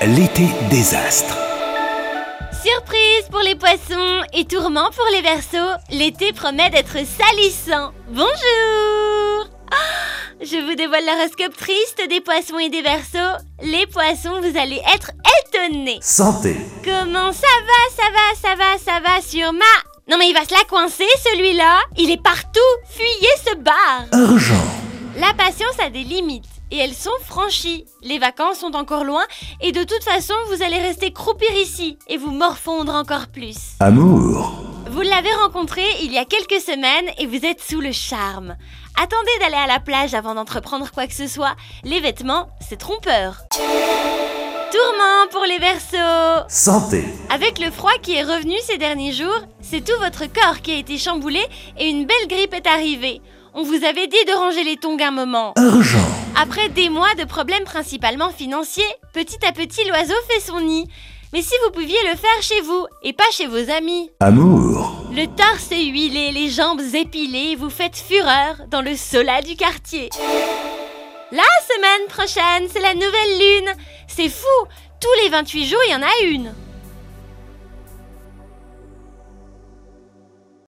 L'été désastre. Surprise pour les poissons et tourment pour les Verseaux, l'été promet d'être salissant. Bonjour! Je vous dévoile l'horoscope triste des poissons et des Verseaux. Les poissons, vous allez être étonnés. Santé. Comment ça va sur ma... Non mais il va se la coincer celui-là. Il est partout, fuyez ce bar. Argent. La patience a des limites et elles sont franchies. Les vacances sont encore loin et de toute façon vous allez rester croupir ici et vous morfondre encore plus. Amour. Vous l'avez rencontré il y a quelques semaines et vous êtes sous le charme. Attendez d'aller à la plage avant d'entreprendre quoi que ce soit. Les vêtements, c'est trompeur. Tourment pour les Verseaux. Santé. Avec le froid qui est revenu ces derniers jours, c'est tout votre corps qui a été chamboulé et une belle grippe est arrivée. On vous avait dit de ranger les tongs un moment. Argent. Après des mois de problèmes principalement financiers, petit à petit l'oiseau fait son nid. Mais si vous pouviez le faire chez vous et pas chez vos amis. Amour. Le torse est huilé, les jambes épilées, vous faites fureur dans le sola du quartier. La semaine prochaine, c'est la nouvelle lune. C'est fou, tous les 28 jours, il y en a une.